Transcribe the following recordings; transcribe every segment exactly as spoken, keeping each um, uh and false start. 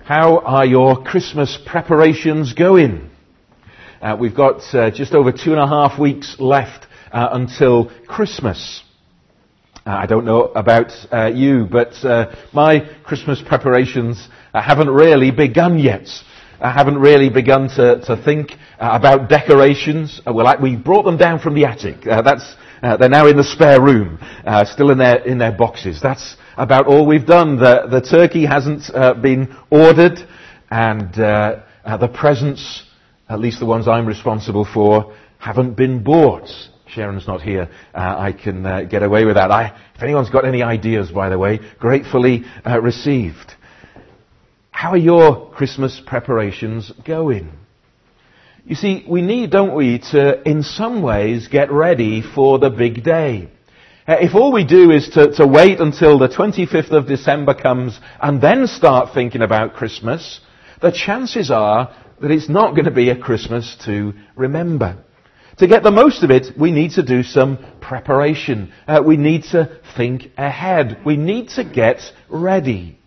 How are your Christmas preparations going? Uh, we've got uh, just over two and a half weeks left uh, until Christmas. Uh, I don't know about uh, you, but uh, my Christmas preparations uh, haven't really begun yet. I haven't really begun to, to think uh, about decorations. Uh, well, I, we brought them down from the attic. Uh, that's uh, they're now in the spare room, uh, still in their in their boxes. That's about all we've done. The the turkey hasn't uh, been ordered, and uh, uh, the presents, at least the ones I'm responsible for, haven't been bought. Sharon's not here. Uh, I can uh, get away with that. I, if anyone's got any ideas, by the way, gratefully uh, received. How are your Christmas preparations going? You see, we need, don't we, to, in some ways, get ready for the big day. Uh, if all we do is to, to wait until the twenty-fifth of December comes and then start thinking about Christmas, the chances are that it's not going to be a Christmas to remember. To get the most of it, we need to do some preparation. Uh, we need to think ahead. We need to get ready.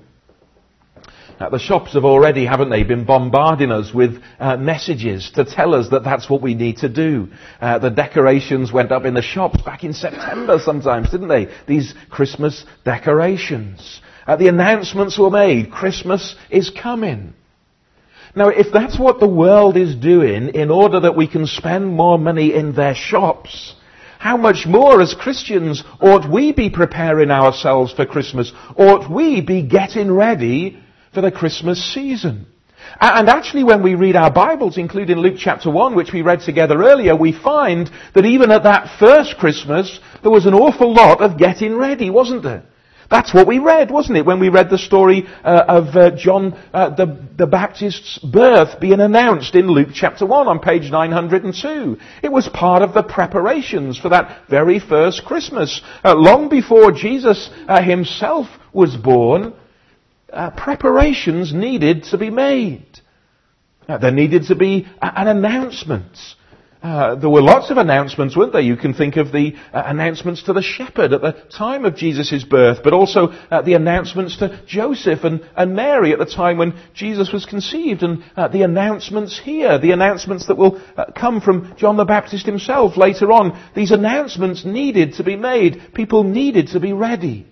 Uh, the shops have already, haven't they, been bombarding us with uh, messages to tell us that that's what we need to do. Uh, the decorations went up in the shops back in September sometimes, didn't they? These Christmas decorations. Uh, the announcements were made. Christmas is coming. Now, if that's what the world is doing in order that we can spend more money in their shops, how much more as Christians ought we be preparing ourselves for Christmas? Ought we be getting ready for the Christmas season? And actually, when we read our Bibles, including Luke chapter one, which we read together earlier, we find that even at that first Christmas, there was an awful lot of getting ready, wasn't there? That's what we read, wasn't it, when we read the story uh, of uh, John uh, the, the Baptist's birth being announced in Luke chapter one on page nine hundred two. It was part of the preparations for that very first Christmas. Uh, long before Jesus uh, himself was born, uh, preparations needed to be made. Uh, there needed to be uh, an announcement. Uh, there were lots of announcements, weren't there? You can think of the uh, announcements to the shepherd at the time of Jesus' birth, but also uh, the announcements to Joseph and, and Mary at the time when Jesus was conceived, and uh, the announcements here, the announcements that will uh, come from John the Baptist himself later on. These announcements needed to be made. People needed to be ready.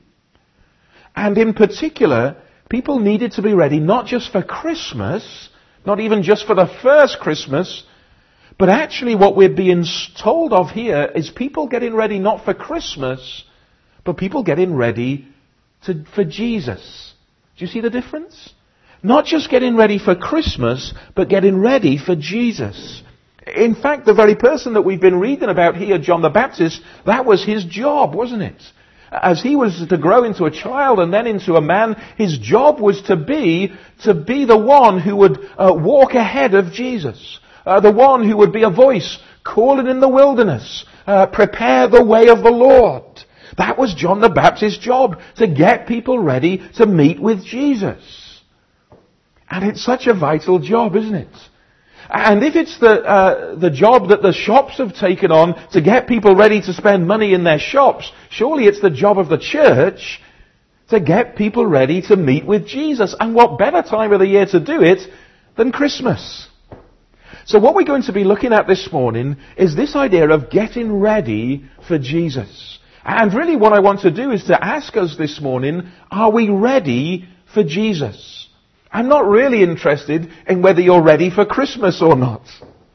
And in particular, people needed to be ready not just for Christmas, not even just for the first Christmas, but actually what we're being told of here is people getting ready not for Christmas, but people getting ready to, for Jesus. Do you see the difference? Not just getting ready for Christmas, but getting ready for Jesus. In fact, the very person that we've been reading about here, John the Baptist, that was his job, wasn't it? As he was to grow into a child and then into a man, his job was to be, to be the one who would uh, walk ahead of Jesus. Uh, the one who would be a voice calling in the wilderness, uh, prepare the way of the Lord. That was John the Baptist's job, to get people ready to meet with Jesus. And it's such a vital job, isn't it? And if it's the uh, the job that the shops have taken on to get people ready to spend money in their shops, surely it's the job of the church to get people ready to meet with Jesus. And what better time of the year to do it than Christmas? So what we're going to be looking at this morning is this idea of getting ready for Jesus. And really what I want to do is to ask us this morning, are we ready for Jesus? I'm not really interested in whether you're ready for Christmas or not.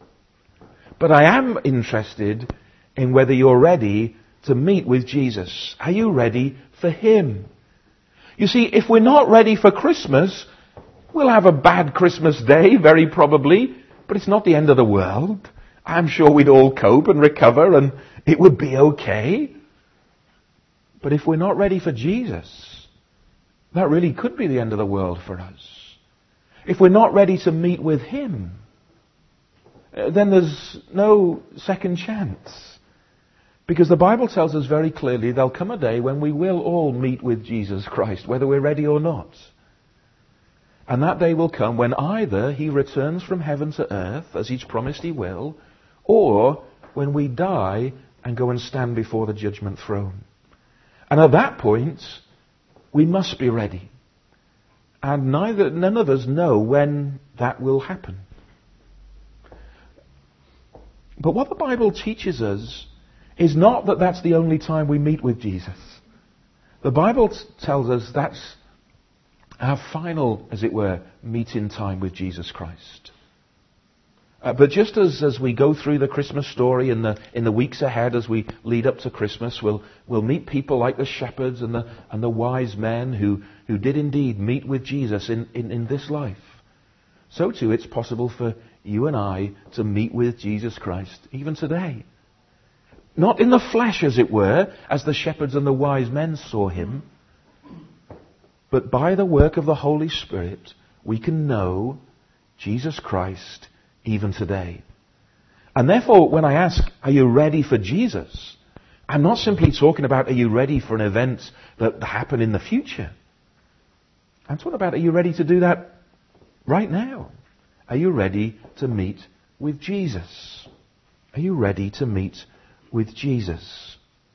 But I am interested in whether you're ready to meet with Jesus. Are you ready for Him? You see, if we're not ready for Christmas, we'll have a bad Christmas day, very probably. But it's not the end of the world. I'm sure we'd all cope and recover and it would be okay. But if we're not ready for Jesus, that really could be the end of the world for us. If we're not ready to meet with Him, then there's no second chance. Because the Bible tells us very clearly there'll come a day when we will all meet with Jesus Christ, whether we're ready or not. And that day will come when either He returns from heaven to earth, as He's promised He will, or when we die and go and stand before the judgment throne. And at that point, we must be ready. And neither, none of us know when that will happen. But what the Bible teaches us is not that that's the only time we meet with Jesus. The Bible t- tells us that's our final, as it were, meeting time with Jesus Christ. Uh, but just as, as we go through the Christmas story in the in the weeks ahead, as we lead up to Christmas, we'll we'll meet people like the shepherds and the and the wise men who, who did indeed meet with Jesus in, in, in this life. So too, it's possible for you and I to meet with Jesus Christ even today. Not in the flesh, as it were, as the shepherds and the wise men saw him, but by the work of the Holy Spirit, we can know Jesus Christ even today. And therefore, when I ask, are you ready for Jesus? I'm not simply talking about, are you ready for an event that happen in the future? I'm talking about, are you ready to do that right now? Are you ready to meet with Jesus? Are you ready to meet with Jesus?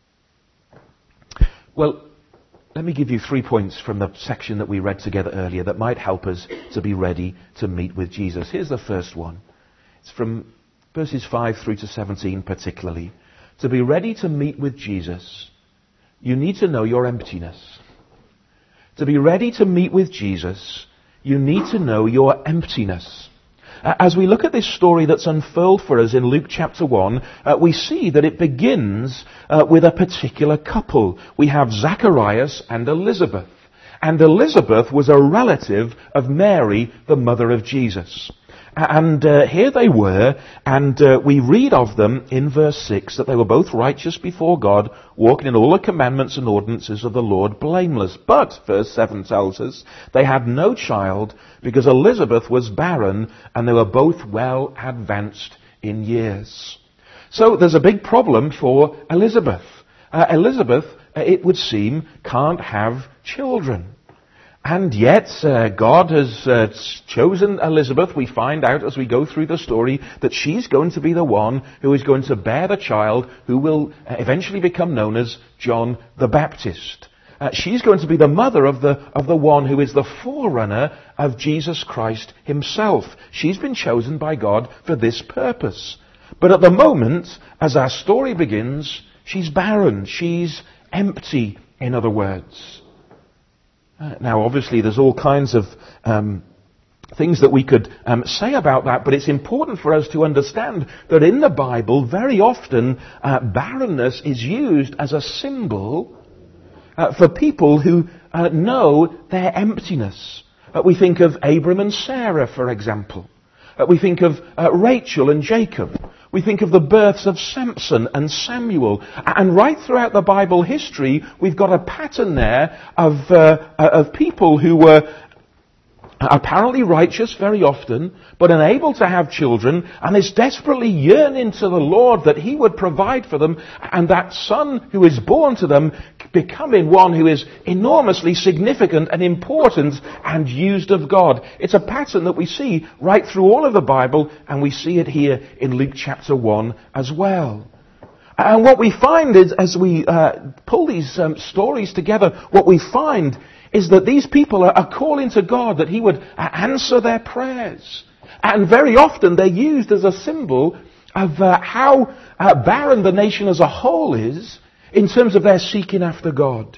Well, let me give you three points from the section that we read together earlier that might help us to be ready to meet with Jesus. Here's the first one. It's from verses five through to seventeen particularly. To be ready to meet with Jesus, you need to know your emptiness. To be ready to meet with Jesus, you need to know your emptiness. As we look at this story that's unfurled for us in Luke chapter one, uh, we see that it begins uh, with a particular couple. We have Zacharias and Elizabeth. And Elizabeth was a relative of Mary, the mother of Jesus. And uh, here they were, and uh, we read of them in verse six that they were both righteous before God, walking in all the commandments and ordinances of the Lord blameless. But, verse seven tells us, they had no child because Elizabeth was barren and they were both well advanced in years. So there's a big problem for Elizabeth. Uh, Elizabeth, uh, it would seem, can't have children. And yet, uh, God has uh, chosen Elizabeth. We find out as we go through the story that she's going to be the one who is going to bear the child who will uh, eventually become known as John the Baptist. Uh, she's going to be the mother of the of the one who is the forerunner of Jesus Christ himself. She's been chosen by God for this purpose. But at the moment, as our story begins, she's barren. She's empty, in other words. Now, obviously, there's all kinds of um, things that we could um, say about that, but it's important for us to understand that in the Bible, very often, uh, barrenness is used as a symbol uh, for people who uh, know their emptiness. Uh, we think of Abram and Sarah, for example. Uh, we think of uh, Rachel and Jacob. We think of the births of Samson and Samuel. And right throughout the Bible history, we've got a pattern there of, uh, of people who were apparently righteous very often, but unable to have children, and is desperately yearning to the Lord that he would provide for them, and that son who is born to them becoming one who is enormously significant and important and used of God. It's a pattern that we see right through all of the Bible, and we see it here in Luke chapter one as well. And what we find is, as we uh, pull these um, stories together, what we find is that these people are, are calling to God that he would uh, answer their prayers. And very often they're used as a symbol of uh, how uh, barren the nation as a whole is in terms of their seeking after God.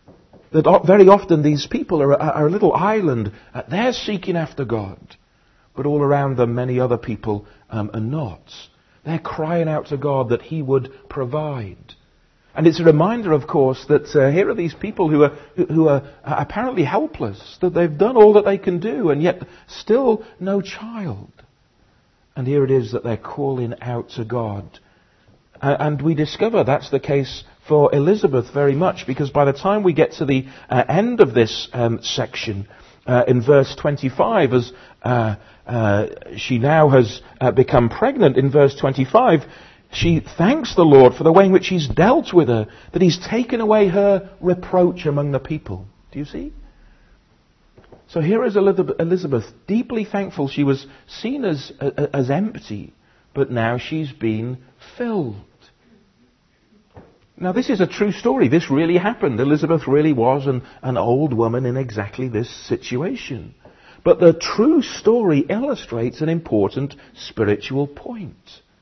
That very often these people are, are a little island. Uh, they're seeking after God. But all around them, many other people um, are not. They're crying out to God that he would provide. And it's a reminder, of course, that uh, here are these people who are who are apparently helpless, that they've done all that they can do, and yet still no child. And here it is that they're calling out to God. Uh, and we discover that's the case for Elizabeth very much, because by the time we get to the uh, end of this um, section, uh, in verse twenty-five, as uh, uh, she now has uh, become pregnant, in verse twenty-five, she thanks the Lord for the way in which he's dealt with her, that he's taken away her reproach among the people. Do you see? So here is Elizabeth, deeply thankful. She was seen as, as empty, but now she's been filled. Now this is a true story. This really happened. Elizabeth really was an, an old woman in exactly this situation. But the true story illustrates an important spiritual point.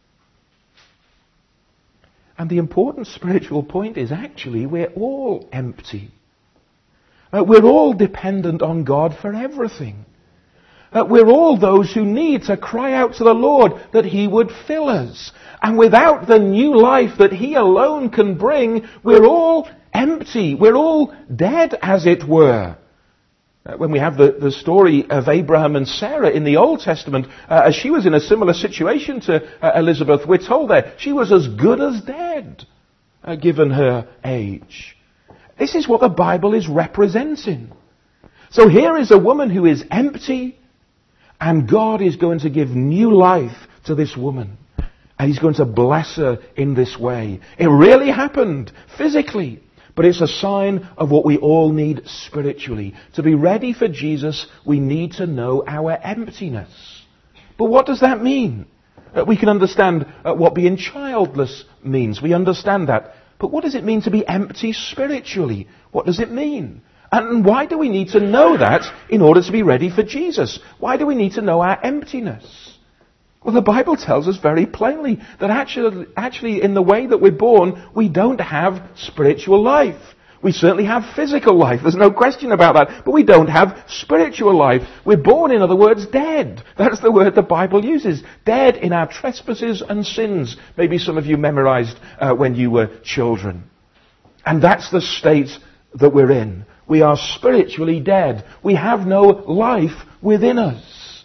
And the important spiritual point is actually we're all empty. Uh, we're all dependent on God for everything. Uh, we're all those who need to cry out to the Lord that He would fill us. And without the new life that He alone can bring, we're all empty. We're all dead, as it were. Uh, when we have the, the story of Abraham and Sarah in the Old Testament, uh, as she was in a similar situation to uh, Elizabeth, we're told there she was as good as dead, uh, given her age. This is what the Bible is representing. So here is a woman who is empty, and God is going to give new life to this woman. And He's going to bless her in this way. It really happened physically, but it's a sign of what we all need spiritually. To be ready for Jesus, we need to know our emptiness. But what does that mean? Uh, we can understand uh, what being childless means. We understand that. But what does it mean to be empty spiritually? What does it mean? And why do we need to know that in order to be ready for Jesus? Why do we need to know our emptiness? Well, the Bible tells us very plainly that actually, actually in the way that we're born, we don't have spiritual life. We certainly have physical life. There's no question about that. But we don't have spiritual life. We're born, in other words, dead. That's the word the Bible uses. Dead in our trespasses and sins. Maybe some of you memorized uh, when you were children. And that's the state that we're in. We are spiritually dead. We have no life within us.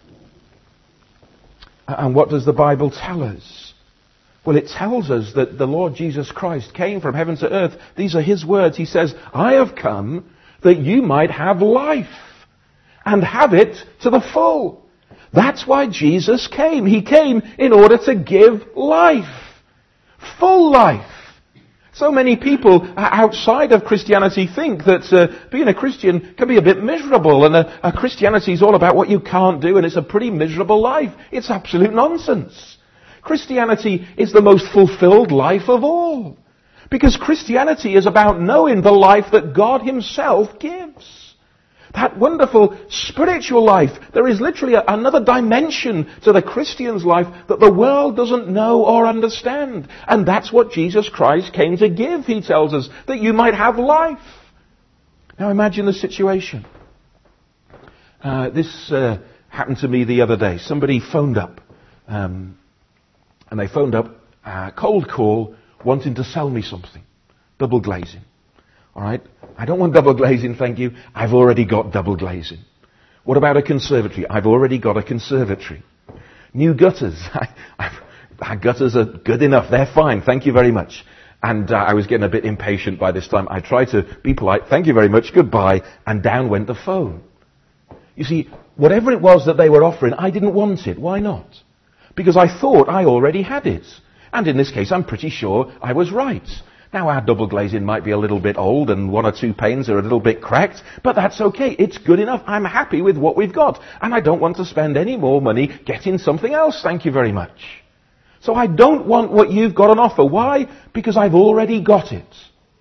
And what does the Bible tell us? Well, it tells us that the Lord Jesus Christ came from heaven to earth. These are His words. He says, I have come that you might have life and have it to the full. That's why Jesus came. He came in order to give life. Full life. So many people outside of Christianity think that uh, being a Christian can be a bit miserable, and a, a Christianity is all about what you can't do, and it's a pretty miserable life. It's absolute nonsense. Christianity is the most fulfilled life of all. Because Christianity is about knowing the life that God Himself gives. That wonderful spiritual life. There is literally a, another dimension to the Christian's life that the world doesn't know or understand. And that's what Jesus Christ came to give, He tells us, that you might have life. Now imagine the situation. Uh, this uh, happened to me the other day. Somebody phoned up. Um, and they phoned up, uh, cold call, wanting to sell me something. Double glazing. All right? I don't want double glazing, thank you. I've already got double glazing. What about a conservatory? I've already got a conservatory. New gutters. I, I've, our gutters are good enough. They're fine. Thank you very much. And uh, I was getting a bit impatient by this time. I tried to be polite. Thank you very much. Goodbye. And down went the phone. You see, whatever it was that they were offering, I didn't want it. Why not? Because I thought I already had it. And in this case, I'm pretty sure I was right. Now, our double glazing might be a little bit old and one or two panes are a little bit cracked, but that's okay. It's good enough. I'm happy with what we've got. And I don't want to spend any more money getting something else. Thank you very much. So I don't want what you've got on offer. Why? Because I've already got it.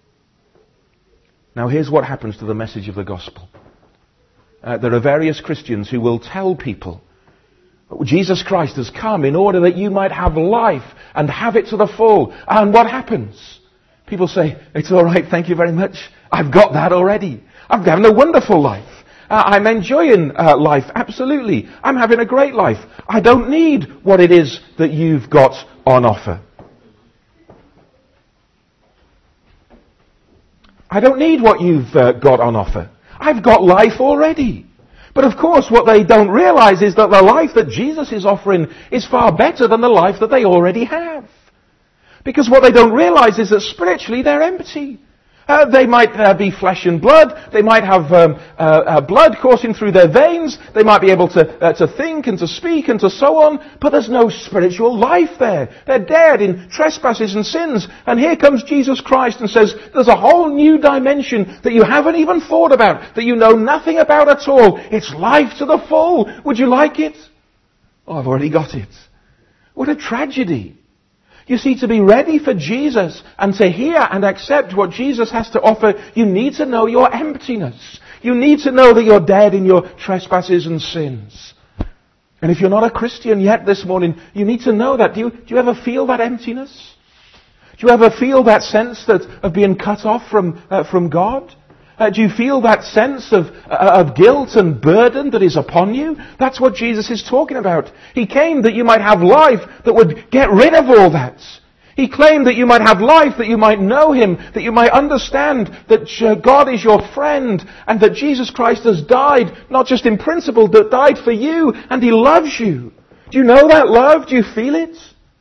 Now, here's what happens to the message of the gospel. Uh, there are various Christians who will tell people, Jesus Christ has come in order that you might have life and have it to the full. And what happens? People say, it's all right, thank you very much. I've got that already. I'm having a wonderful life. Uh, I'm enjoying uh, life, absolutely. I'm having a great life. I don't need what it is that you've got on offer. I don't need what you've uh, got on offer. I've got life already. But of course, what they don't realize is that the life that Jesus is offering is far better than the life that they already have. Because what they don't realize is that spiritually they're empty. Uh, they might uh, be flesh and blood. They might have um, uh, uh, blood coursing through their veins. They might be able to uh, to think and to speak and to so on. But there's no spiritual life there. They're dead in trespasses and sins. And here comes Jesus Christ and says, there's a whole new dimension that you haven't even thought about, that you know nothing about at all. It's life to the full. Would you like it? Oh, I've already got it. What a tragedy. You see, to be ready for Jesus and to hear and accept what Jesus has to offer, you need to know your emptiness. You need to know that you're dead in your trespasses and sins. And if you're not a Christian yet this morning, you need to know that. Do you, do you ever feel that emptiness? Do you ever feel that sense that, of being cut off from, uh, from God? Uh, do you feel that sense of, uh, of guilt and burden that is upon you? That's what Jesus is talking about. He came that you might have life that would get rid of all that. He claimed that you might have life, that you might know Him, that you might understand that uh, God is your friend, and that Jesus Christ has died, not just in principle, but died for you, and He loves you. Do you know that love? Do you feel it?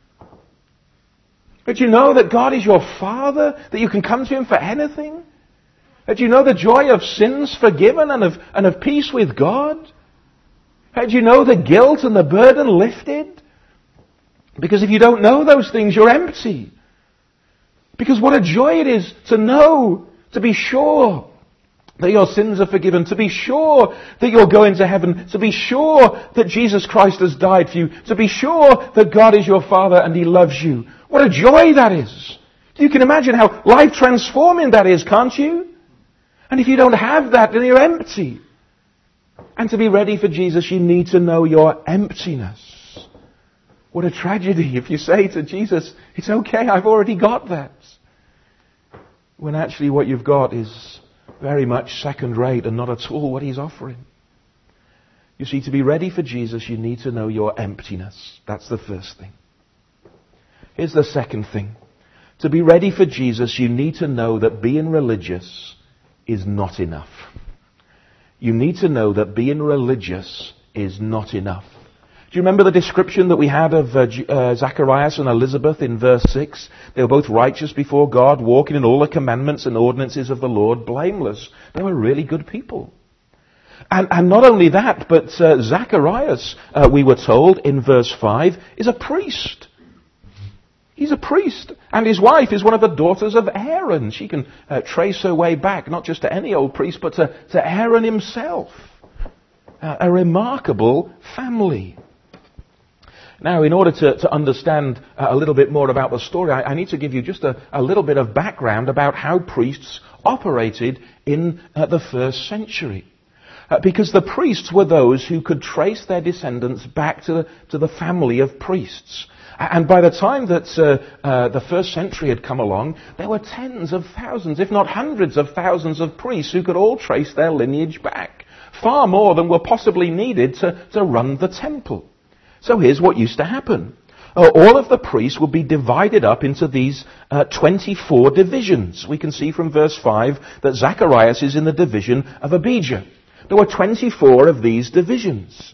But you know that God is your Father, that you can come to Him for anything? Do you know the joy of sins forgiven and of, and of peace with God? Do you know the guilt and the burden lifted? Because if you don't know those things, you're empty. Because what a joy it is to know, to be sure that your sins are forgiven, to be sure that you're going to heaven, to be sure that Jesus Christ has died for you, to be sure that God is your Father and He loves you. What a joy that is. You can imagine how life transforming that is, can't you? And if you don't have that, then you're empty. And to be ready for Jesus, you need to know your emptiness. What a tragedy if you say to Jesus, it's okay, I've already got that. When actually what you've got is very much second rate and not at all what He's offering. You see, to be ready for Jesus, you need to know your emptiness. That's the first thing. Here's the second thing. To be ready for Jesus, you need to know that being religious is not enough. You need to know that being religious is not enough. Do you remember the description that we had of uh, uh, Zacharias and Elizabeth in verse six? They were both righteous before God, walking in all the commandments and ordinances of the Lord, blameless. They were really good people. And, and not only that, but uh, Zacharias, uh, we were told in verse five, is a priest. He's a priest. And his wife is one of the daughters of Aaron. She can uh, trace her way back, not just to any old priest, but to, to Aaron himself. Uh, a remarkable family. Now, in order to, to understand uh, a little bit more about the story, I, I need to give you just a, a little bit of background about how priests operated in uh, the first century. Uh, because the priests were those who could trace their descendants back to the, to the family of priests. And by the time that uh, uh, the first century had come along, there were tens of thousands, if not hundreds of thousands of priests who could all trace their lineage back. Far more than were possibly needed to, to run the temple. So here's what used to happen. Uh, all of the priests would be divided up into these uh, twenty-four divisions. We can see from verse five that Zacharias is in the division of Abijah. There were twenty-four of these divisions.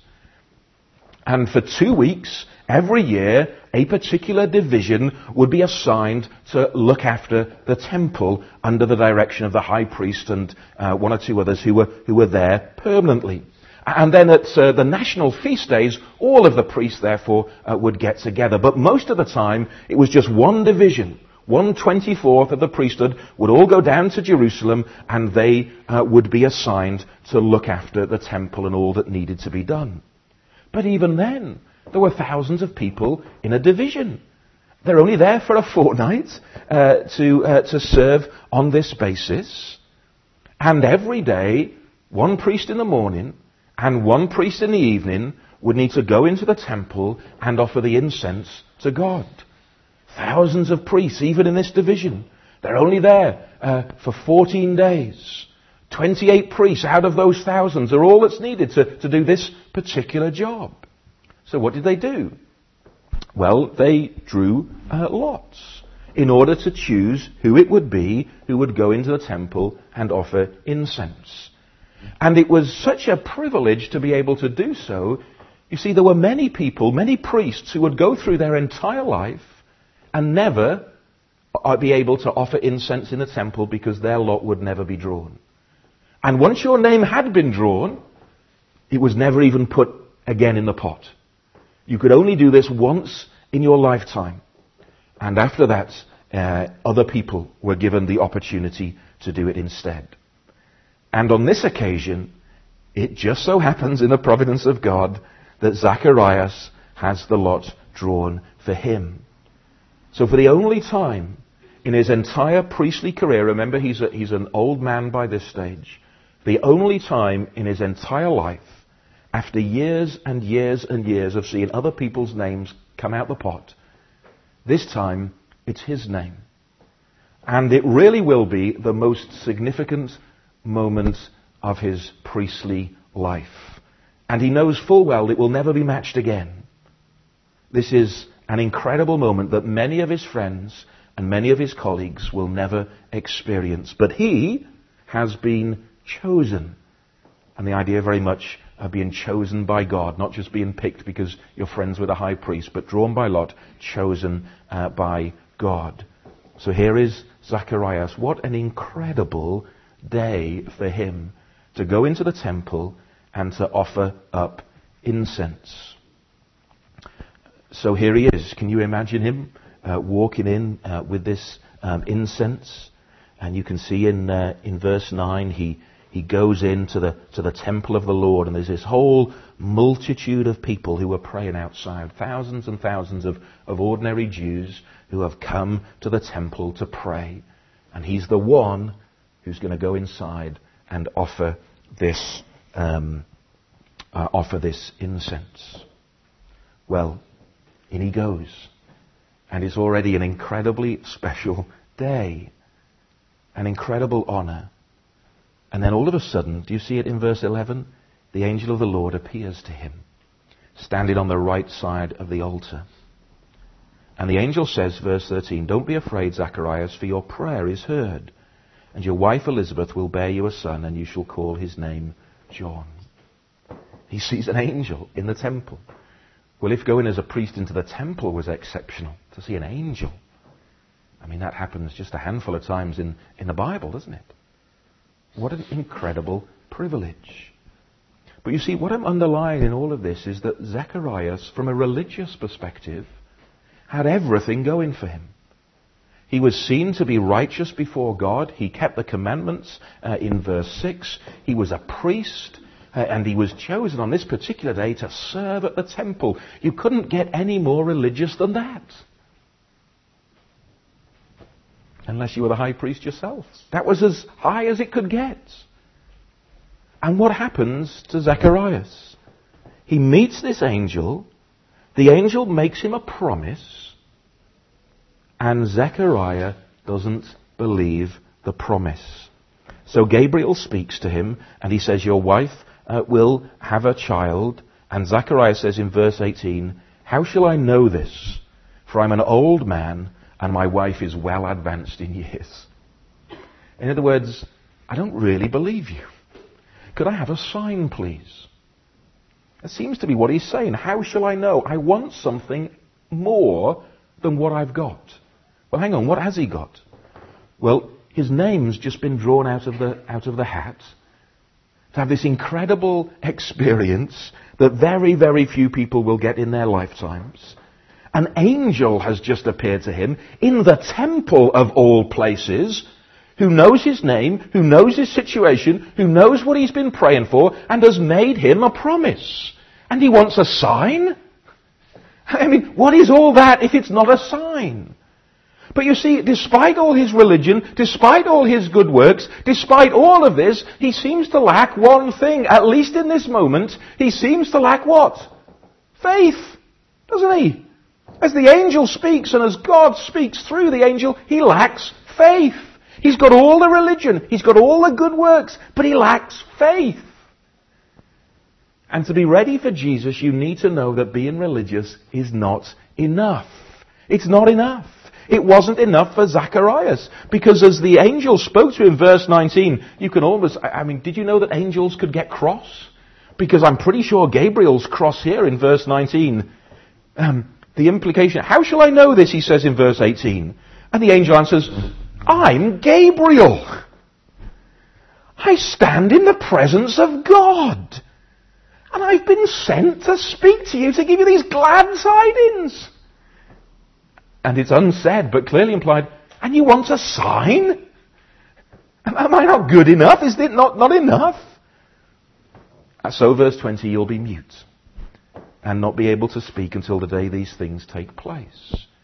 And for two weeks, every year, a particular division would be assigned to look after the temple under the direction of the high priest and uh, one or two others who were, who were there permanently. And then at uh, the national feast days, all of the priests, therefore, uh, would get together. But most of the time, it was just one division. One twenty-fourth of the priesthood would all go down to Jerusalem, and they uh, would be assigned to look after the temple and all that needed to be done. But even then, there were thousands of people in a division. They're only there for a fortnight uh, to uh, to serve on this basis. And every day, one priest in the morning and one priest in the evening would need to go into the temple and offer the incense to God. Thousands of priests, even in this division. They're only there uh, for fourteen days. twenty-eight priests out of those thousands are all that's needed to, to do this particular job. So what did they do? Well, they drew uh, lots in order to choose who it would be who would go into the temple and offer incense. And it was such a privilege to be able to do so. You see, there were many people, many priests who would go through their entire life and never be able to offer incense in the temple because their lot would never be drawn. And once your name had been drawn, it was never even put again in the pot. You could only do this once in your lifetime. And after that, uh, other people were given the opportunity to do it instead. And on this occasion, it just so happens in the providence of God that Zacharias has the lot drawn for him. So for the only time in his entire priestly career, remember he's, a, he's an old man by this stage, the only time in his entire life, after years and years and years of seeing other people's names come out the pot, this time it's his name. And it really will be the most significant moment of his priestly life. And he knows full well it will never be matched again. This is an incredible moment that many of his friends and many of his colleagues will never experience. But he has been chosen. And the idea very much of being chosen by God, not just being picked because you're friends with a high priest, but drawn by lot, chosen uh, by God. So here is Zacharias. What an incredible day for him to go into the temple and to offer up incense. So here he is. Can you imagine him uh, walking in uh, with this um, incense? And you can see in uh, in verse nine, he he goes into the to the temple of the Lord, and there's this whole multitude of people who are praying outside, thousands and thousands of, of ordinary Jews who have come to the temple to pray. And he's the one who's going to go inside and offer this um, uh, offer this incense. Well, in he goes. And it's already an incredibly special day. An incredible honor. And then all of a sudden, do you see it in verse eleven? The angel of the Lord appears to him, standing on the right side of the altar. And the angel says, verse thirteen, "Don't be afraid, Zacharias, for your prayer is heard. And your wife Elizabeth will bear you a son, and you shall call his name John." He sees an angel in the temple. Well, if going as a priest into the temple was exceptional, to see an angel, I mean, that happens just a handful of times in, in the Bible, doesn't it? What an incredible privilege. But you see, what I'm underlying in all of this is that Zacharias, from a religious perspective, had everything going for him. He was seen to be righteous before God. He kept the commandments uh, in verse six. He was a priest, uh, and he was chosen on this particular day to serve at the temple. You couldn't get any more religious than that. Unless you were the high priest yourself. That was as high as it could get. And what happens to Zacharias? He meets this angel. The angel makes him a promise. And Zechariah doesn't believe the promise. So Gabriel speaks to him, and he says, "Your wife uh, will have a child." And Zechariah says in verse eighteen, "How shall I know this? For I'm an old man, and my wife is well advanced in years." In other words, I don't really believe you. Could I have a sign, please? That seems to be what he's saying. How shall I know? I want something more than what I've got. Well, hang on, what has he got? Well, his name's just been drawn out of the out of the hat to have this incredible experience that very, very few people will get in their lifetimes. An angel has just appeared to him in the temple of all places, who knows his name, who knows his situation, who knows what he's been praying for, and has made him a promise. And he wants a sign? I mean, what is all that if it's not a sign? But you see, despite all his religion, despite all his good works, despite all of this, he seems to lack one thing. At least in this moment, he seems to lack what? Faith, doesn't he? As the angel speaks and as God speaks through the angel, he lacks faith. He's got all the religion, he's got all the good works, but he lacks faith. And to be ready for Jesus, you need to know that being religious is not enough. It's not enough. It wasn't enough for Zacharias. Because as the angel spoke to him, verse nineteen, you can almost, I mean, did you know that angels could get cross? Because I'm pretty sure Gabriel's cross here in verse nineteen. Um, the implication, how shall I know this, he says in verse eighteen. And the angel answers, I'm Gabriel. I stand in the presence of God. And I've been sent to speak to you, to give you these glad tidings. And it's unsaid, but clearly implied, and you want a sign? Am I not good enough? Is it not, not enough? So verse twenty, you'll be mute and not be able to speak until the day these things take place.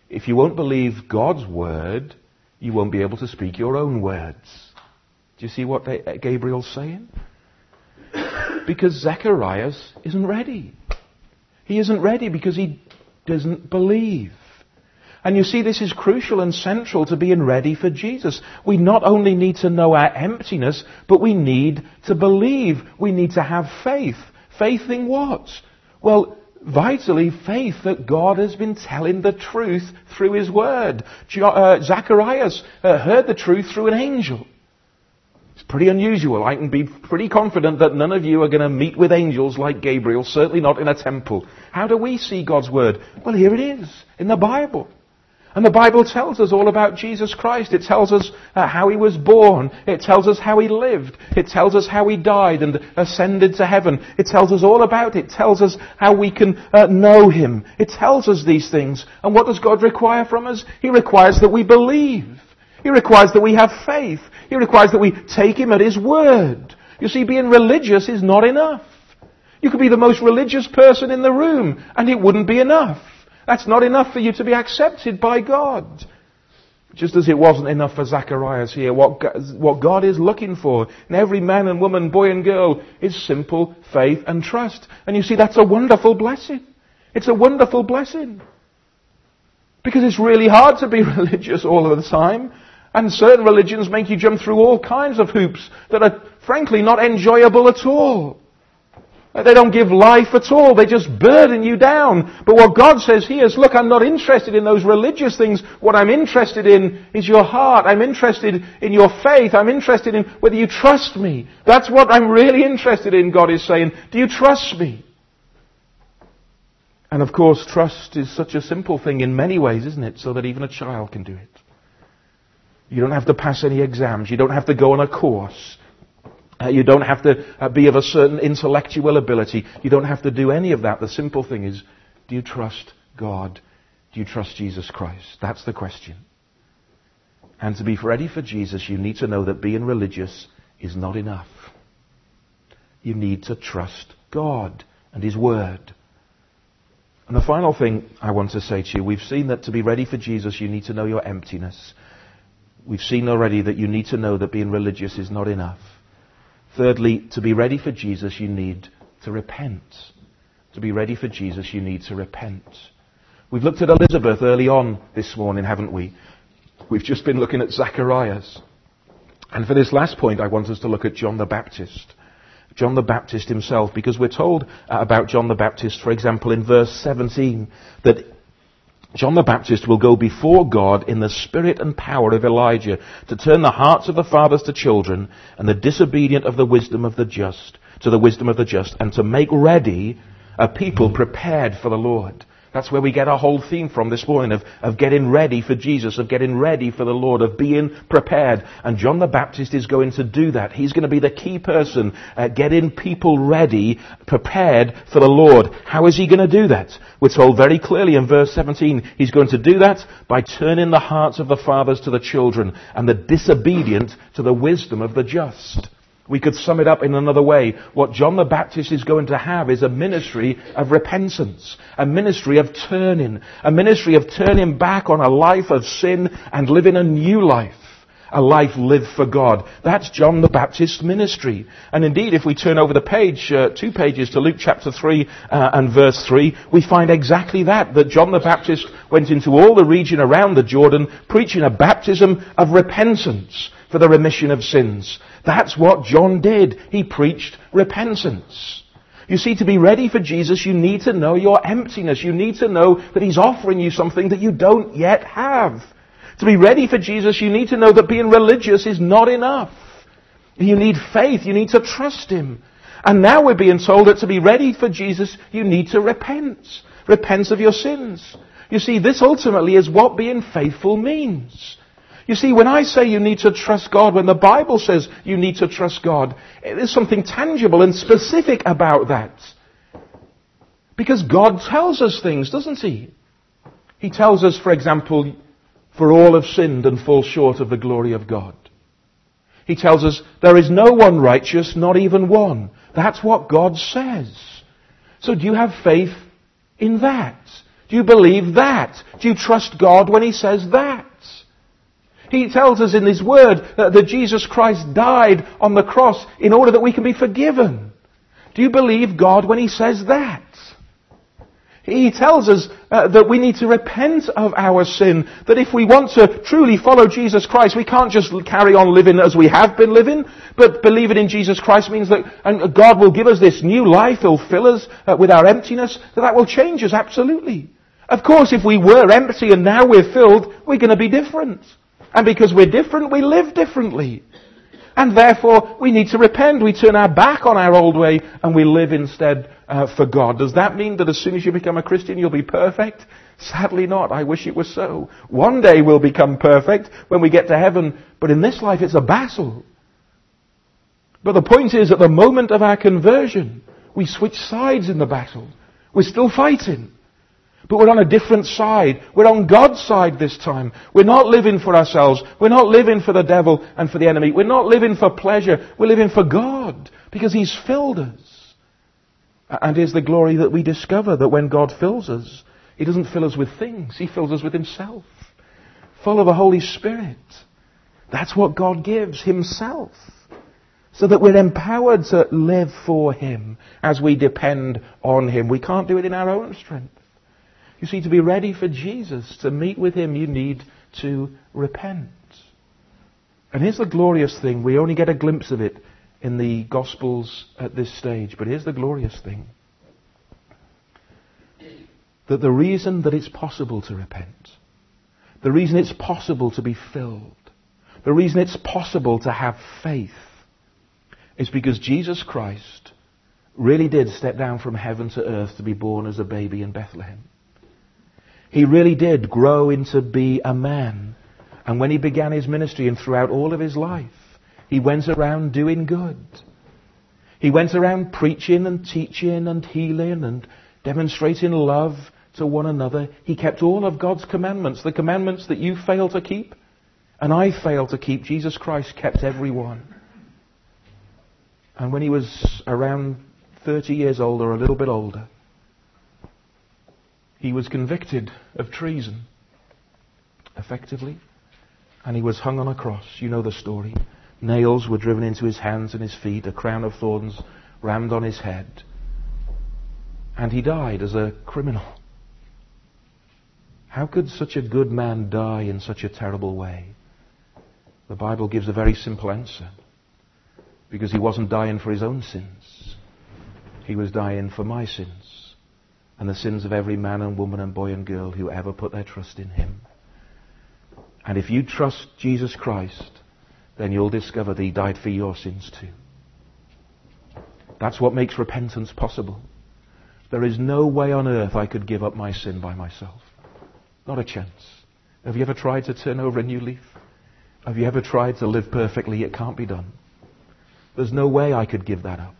if you won't believe God's word, you won't be able to speak your own words. Do you see what Gabriel's saying? Because Zacharias isn't ready. He isn't ready because he doesn't believe. And you see, this is crucial and central to being ready for Jesus. We not only need to know our emptiness, but we need to believe. We need to have faith. Faith in what? Well, vitally, faith that God has been telling the truth through His Word. Jo- uh, Zacharias uh, heard the truth through an angel. It's pretty unusual. I can be pretty confident that none of you are going to meet with angels like Gabriel, certainly not in a temple. How do we see God's Word? Well, here it is, in the Bible. And the Bible tells us all about Jesus Christ. It tells us uh, how He was born. It tells us how He lived. It tells us how He died and ascended to heaven. It tells us all about it. It tells us how we can uh, know Him. It tells us these things. And what does God require from us? He requires that we believe. He requires that we have faith. He requires that we take Him at His word. You see, being religious is not enough. You could be the most religious person in the room, and it wouldn't be enough. That's not enough for you to be accepted by God. Just as it wasn't enough for Zacharias here. What God, what God is looking for in every man and woman, boy and girl, is simple faith and trust. And you see, that's a wonderful blessing. It's a wonderful blessing. Because it's really hard to be religious all of the time. And certain religions make you jump through all kinds of hoops that are frankly not enjoyable at all. They don't give life at all. They just burden you down. But what God says here is, look, I'm not interested in those religious things. What I'm interested in is your heart. I'm interested in your faith. I'm interested in whether you trust me. That's what I'm really interested in, God is saying. Do you trust me? And of course, trust is such a simple thing in many ways, isn't it? So that even a child can do it. You don't have to pass any exams. You don't have to go on a course. Uh, you don't have to uh, be of a certain intellectual ability. You don't have to do any of that. The simple thing is, do you trust God? Do you trust Jesus Christ? That's the question. And to be ready for Jesus, you need to know that being religious is not enough. You need to trust God and His Word. And the final thing I want to say to you, we've seen that to be ready for Jesus, you need to know your emptiness. We've seen already that you need to know that being religious is not enough. Thirdly, to be ready for Jesus, you need to repent. To be ready for Jesus, you need to repent. We've looked at Elizabeth early on this morning, haven't we? We've just been looking at Zacharias. And for this last point, I want us to look at John the Baptist. John the Baptist himself, because we're told uh, about John the Baptist, for example, in verse seventeen, that John the Baptist will go before God in the spirit and power of Elijah to turn the hearts of the fathers to children and the disobedient of the wisdom of the just to the wisdom of the just, and to make ready a people prepared for the Lord. That's where we get our whole theme from this morning of, of getting ready for Jesus, of getting ready for the Lord, of being prepared. And John the Baptist is going to do that. He's going to be the key person, uh, getting people ready, prepared for the Lord. How is he going to do that? We're told very clearly in verse seventeen, he's going to do that by turning the hearts of the fathers to the children and the disobedient to the wisdom of the just. We could sum it up in another way. What John the Baptist is going to have is a ministry of repentance, a ministry of turning, a ministry of turning back on a life of sin and living a new life, a life lived for God. That's John the Baptist's ministry. And indeed, if we turn over the page, uh, two pages to Luke chapter three uh, and verse three, we find exactly that, that John the Baptist went into all the region around the Jordan preaching a baptism of repentance for the remission of sins. That's what John did. He preached repentance. You see, to be ready for Jesus, you need to know your emptiness. You need to know that He's offering you something that you don't yet have. To be ready for Jesus, you need to know that being religious is not enough. You need faith. You need to trust Him. And now we're being told that to be ready for Jesus, you need to repent. Repent of your sins. You see, this ultimately is what being faithful means. You see, when I say you need to trust God, when the Bible says you need to trust God, there's something tangible and specific about that. Because God tells us things, doesn't He? He tells us, for example, for all have sinned and fall short of the glory of God. He tells us there is no one righteous, not even one. That's what God says. So do you have faith in that? Do you believe that? Do you trust God when he says that? He tells us in his word that, that Jesus Christ died on the cross in order that we can be forgiven. Do you believe God when he says that? He tells us uh, that we need to repent of our sin, that if we want to truly follow Jesus Christ, we can't just carry on living as we have been living, but believing in Jesus Christ means that and God will give us this new life, he'll fill us uh, with our emptiness, that that will change us, absolutely. Of course, if we were empty and now we're filled, we're going to be different. And because we're different, we live differently. And therefore, we need to repent. We turn our back on our old way and we live instead uh, for God. Does that mean that as soon as you become a Christian, you'll be perfect? Sadly not. I wish it was so. One day we'll become perfect when we get to heaven. But in this life, it's a battle. But the point is, at the moment of our conversion, we switch sides in the battle. We're still fighting. But we're on a different side. We're on God's side this time. We're not living for ourselves. We're not living for the devil and for the enemy. We're not living for pleasure. We're living for God because he's filled us. And here's the glory that we discover, that when God fills us, he doesn't fill us with things. He fills us with himself. Full of the Holy Spirit. That's what God gives, himself. So that we're empowered to live for him as we depend on him. We can't do it in our own strength. You see, to be ready for Jesus, to meet with him, you need to repent. And here's the glorious thing. We only get a glimpse of it in the Gospels at this stage. But here's the glorious thing. That the reason that it's possible to repent, the reason it's possible to be filled, the reason it's possible to have faith, is because Jesus Christ really did step down from heaven to earth to be born as a baby in Bethlehem. He really did grow into be a man. And when he began his ministry and throughout all of his life, he went around doing good. He went around preaching and teaching and healing and demonstrating love to one another. He kept all of God's commandments, the commandments that you fail to keep and I fail to keep. Jesus Christ kept every one. And when he was around thirty years old or a little bit older, he was convicted of treason, effectively, and he was hung on a cross. You know the story. Nails were driven into his hands and his feet, a crown of thorns rammed on his head, and he died as a criminal. How could such a good man die in such a terrible way? The Bible gives a very simple answer. Because he wasn't dying for his own sins. He was dying for my sins and the sins of every man and woman and boy and girl who ever put their trust in him. And if you trust Jesus Christ, then you'll discover that he died for your sins too. That's what makes repentance possible. There is no way on earth I could give up my sin by myself. Not a chance. Have you ever tried to turn over a new leaf? Have you ever tried to live perfectly? It can't be done. There's no way I could give that up.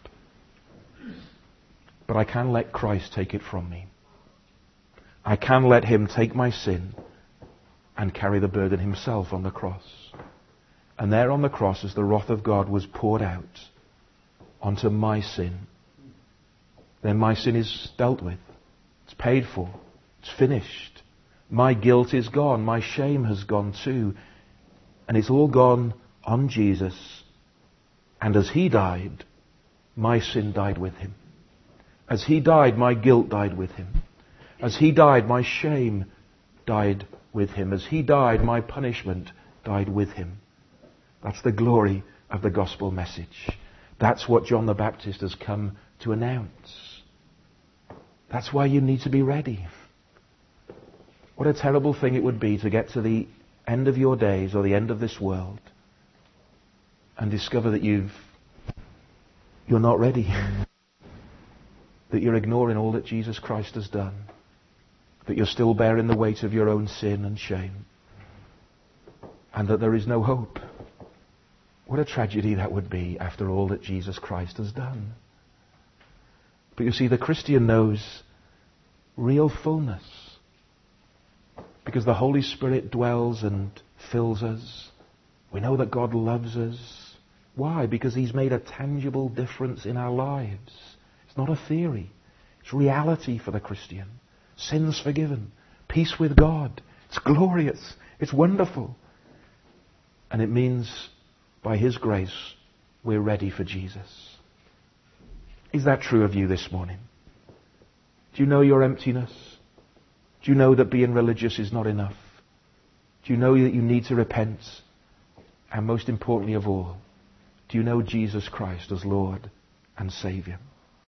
But I can let Christ take it from me. I can let him take my sin and carry the burden himself on the cross. And there on the cross, as the wrath of God was poured out onto my sin, then my sin is dealt with. It's paid for. It's finished. My guilt is gone. My shame has gone too. And it's all gone on Jesus. And as he died, my sin died with him. As he died, my guilt died with him. As he died, my shame died with him. As he died, my punishment died with him. That's the glory of the gospel message. That's what John the Baptist has come to announce. That's why you need to be ready. What a terrible thing it would be to get to the end of your days or the end of this world and discover that you've, you're not ready. That you're ignoring all that Jesus Christ has done. That you're still bearing the weight of your own sin and shame. And that there is no hope. What a tragedy that would be after all that Jesus Christ has done. But you see, the Christian knows real fullness. Because the Holy Spirit dwells and fills us. We know that God loves us. Why? Because he's made a tangible difference in our lives. It's not a theory. It's reality for the Christian. sins forgiven, peace with God. It's glorious. It's wonderful. And it means, by His grace, we're ready for Jesus. Is that true of you this morning? Do you know your emptiness? Do you know that being religious is not enough? Do you know that you need to repent? And most importantly of all, do you know Jesus Christ as Lord and Saviour?